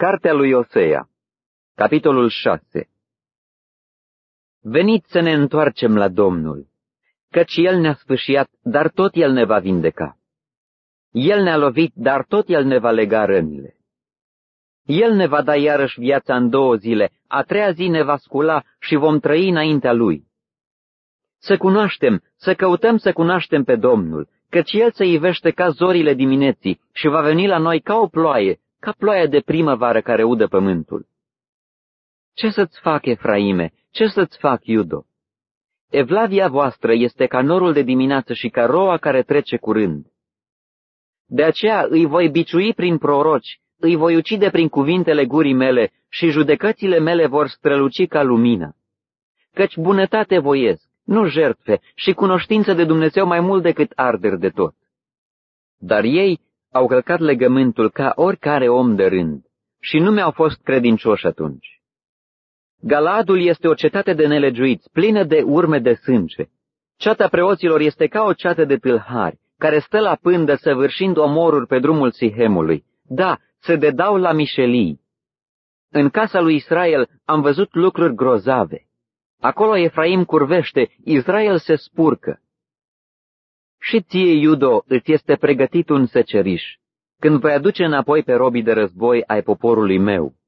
Cartea lui Osea, capitolul 6. Veniți să ne întoarcem la Domnul, căci El ne-a sfâșiat, dar tot El ne va vindeca. El ne-a lovit, dar tot El ne va lega rănile. El ne va da iarăși viața în 2 zile, a 3-a zi ne va scula și vom trăi înaintea Lui. Să cunoaștem, să căutăm să cunoaștem pe Domnul, căci El se ivește ca zorile dimineții și va veni la noi ca o ploaie, ca ploaia de primăvară care udă pământul. Ce să-ți fac, Efraime? Ce să-ți fac, Iudo? Evlavia voastră este ca norul de dimineață și ca roa care trece curând. De aceea îi voi biciui prin proroci, îi voi ucide prin cuvintele gurii mele și judecățile mele vor străluci ca lumina. Căci bunătate voiesc, nu jertfe, și cunoștință de Dumnezeu mai mult decât arderi de tot. Dar ei au călcat legământul ca oricare om de rând și nu mi-au fost credincioși atunci. Galaadul este o cetate de nelegiuiți, plină de urme de sânge. Ceata preoților este ca o ceată de tâlhari, care stă la pândă săvârșind omoruri pe drumul Sihemului. Da, se dedau la mișelii. În casa lui Israel am văzut lucruri grozave. Acolo Efraim curvește, Israel se spurcă. Și ție, Iudo, îți este pregătit un seceriș, când voi aduce înapoi pe robii de război ai poporului meu.